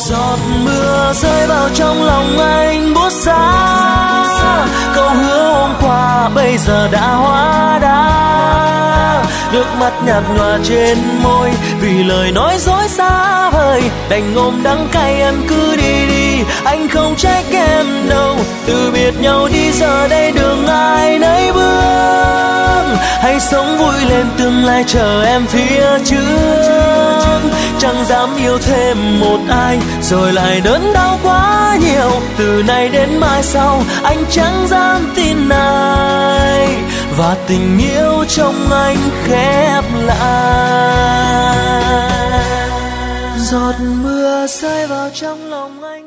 Giọt mưa rơi vào trong lòng anh buốt giá, câu hứa hôm qua bây giờ đã hóa đá. Nước mắt nhạt nhòa trên môi vì lời nói dối xa vời, đành ôm đắng cay em cứ đi đi, anh không trách em đâu. Từ biệt nhau đi giờ đây đường ai nấy bước, hãy sống vui lên tương lai chờ em phía trước. Chẳng dám yêu thêm một ai rồi lại đớn đau quá nhiều, từ nay đến mai sau anh chẳng dám tin ai, và tình yêu trong anh khép lại. Giọt mưa rơi vào trong lòng anh.